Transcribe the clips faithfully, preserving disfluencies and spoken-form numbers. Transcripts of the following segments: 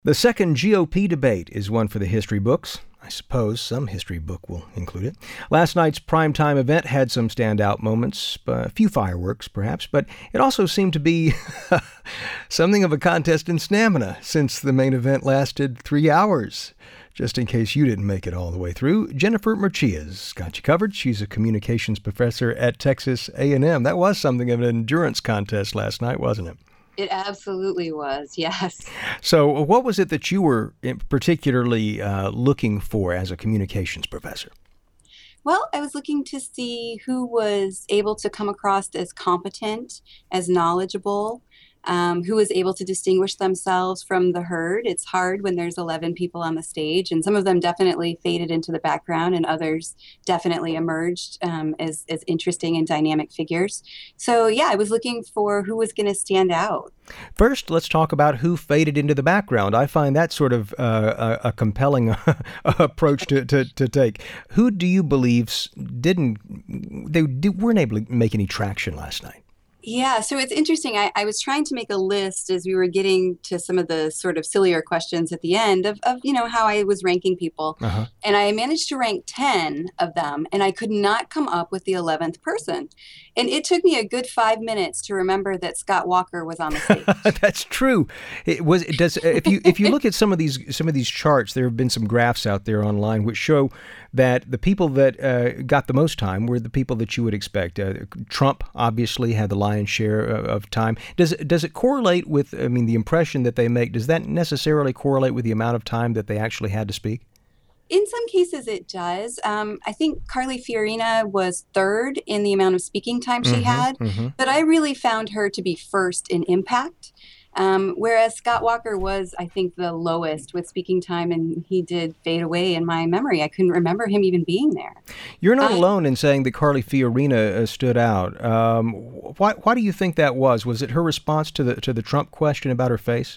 The second G O P debate is one for the history books. I suppose some history book will include it. Last night's primetime event had some standout moments, a few fireworks perhaps, but it also seemed to be something of a contest in stamina since the main event lasted three hours. Just in case you didn't make it all the way through, Jennifer Mercia's got you covered. She's a communications professor at Texas A and M. That was something of an endurance contest last night, wasn't it? It absolutely was, yes. So what was it that you were particularly uh, looking for as a communications professor? Well, I was looking to see who was able to come across as competent, as knowledgeable, um, who was able to distinguish themselves from the herd. It's hard when there's eleven people on the stage, and some of them definitely faded into the background, and others definitely emerged um, as, as interesting and dynamic figures. So, yeah, I was looking for who was going to stand out. First, let's talk about who faded into the background. I find that sort of uh, a, a compelling approach to, to, to take. Who do you believe didn't, they weren't able to make any traction last night? Yeah, so it's interesting. I, I was trying to make a list as we were getting to some of the sort of sillier questions at the end of, of you know, how I was ranking people. Uh-huh. And I managed to rank ten of them, and I could not come up with the eleventh person. And it took me a good five minutes to remember that Scott Walker was on the stage. That's true. It was. It does. If you if you look at some of these some of these charts, there have been some graphs out there online which show that the people that uh, got the most time were the people that you would expect. Uh, Trump obviously had the lion's share of time. Does does it correlate with? I mean, the impression that they make. Does that necessarily correlate with the amount of time that they actually had to speak? In some cases, it does. Um, I think Carly Fiorina was third in the amount of speaking time she mm-hmm, had, mm-hmm. but I really found her to be first in impact. Um, whereas Scott Walker was, I think, the lowest with speaking time, and he did fade away in my memory. I couldn't remember him even being there. You're not I, alone in saying that Carly Fiorina uh, stood out. Um, why, why do you think that was? Was it her response to the to the Trump question about her face?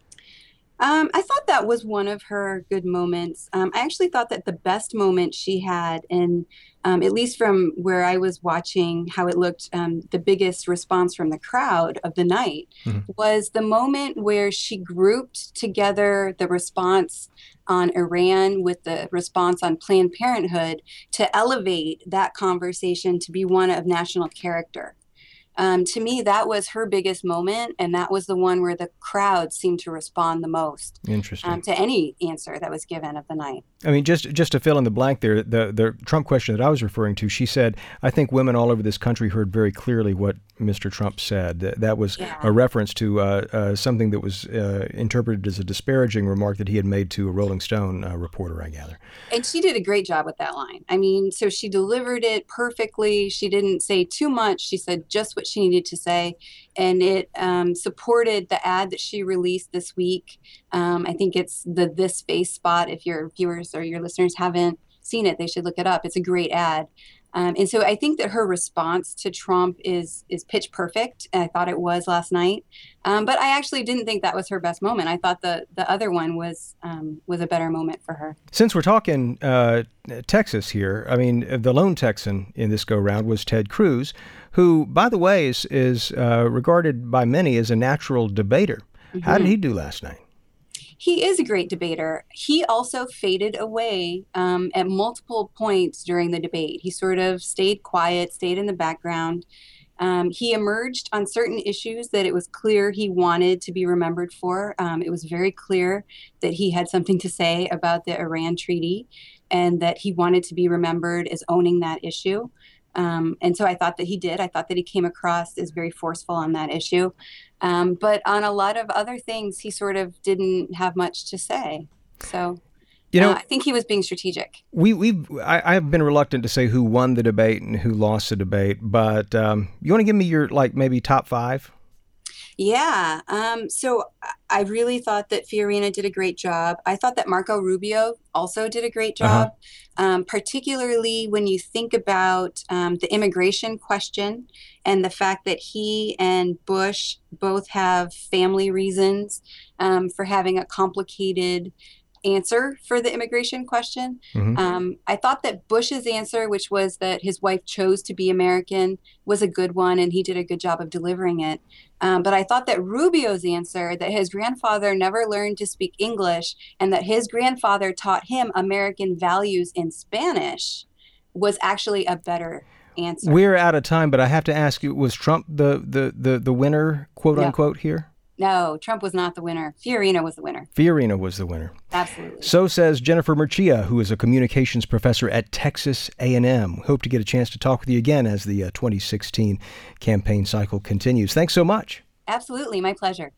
Um, I thought that was one of her good moments. Um, I actually thought that the best moment she had, and um, at least from where I was watching how it looked, um, the biggest response from the crowd of the night mm-hmm. was the moment where she grouped together the response on Iran with the response on Planned Parenthood to elevate that conversation to be one of national character. Um, to me, that was her biggest moment, and that was the one where the crowd seemed to respond the most. Interesting. Um, to any answer that was given of the night. I mean, just just to fill in the blank there, the, the Trump question that I was referring to, she said, I think women all over this country heard very clearly what Mister Trump said. That, that was yeah. a reference to uh, uh, something that was uh, interpreted as a disparaging remark that he had made to a Rolling Stone uh, reporter, I gather. And she did a great job with that line. I mean, so she delivered it perfectly. She didn't say too much. She said just what she needed to say. And it um, supported the ad that she released this week. Um, I think it's the This Face spot. If your viewers or your listeners haven't seen it, they should look it up. It's a great ad. Um, and so I think that her response to Trump is is pitch perfect. I thought it was last night. Um, but I actually didn't think that was her best moment. I thought the, the other one was um, was a better moment for her. Since we're talking uh, Texas here, I mean, the lone Texan in this go-round was Ted Cruz, who, by the way, is, is uh, regarded by many as a natural debater. Mm-hmm. How did he do last night? He is a great debater. He also faded away um, at multiple points during the debate. He sort of stayed quiet, stayed in the background. Um, he emerged on certain issues that it was clear he wanted to be remembered for. Um, it was very clear that he had something to say about the Iran treaty and that he wanted to be remembered as owning that issue. Um, and so I thought that he did. I thought that he came across as very forceful on that issue. Um, but on a lot of other things, he sort of didn't have much to say. So, you know, uh, I think he was being strategic. We we I, I've been reluctant to say who won the debate and who lost the debate, but um, you want to give me your like maybe top five? Yeah. Um, so I really thought that Fiorina did a great job. I thought that Marco Rubio also did a great job, uh-huh. um, particularly when you think about um, the immigration question and the fact that he and Bush both have family reasons um, for having a complicated answer for the immigration question. Mm-hmm. Um, I thought that Bush's answer, which was that his wife chose to be American, was a good one, and he did a good job of delivering it. Um, but I thought that Rubio's answer, that his grandfather never learned to speak English and that his grandfather taught him American values in Spanish, was actually a better answer. We're out of time, but I have to ask you, was Trump the the the, the winner, quote no. unquote, here? No, Trump was not the winner. Fiorina was the winner. Fiorina was the winner. Absolutely. So says Jennifer Murcia, who is a communications professor at Texas A and M. We hope to get a chance to talk with you again as the uh, twenty sixteen campaign cycle continues. Thanks so much. Absolutely. My pleasure.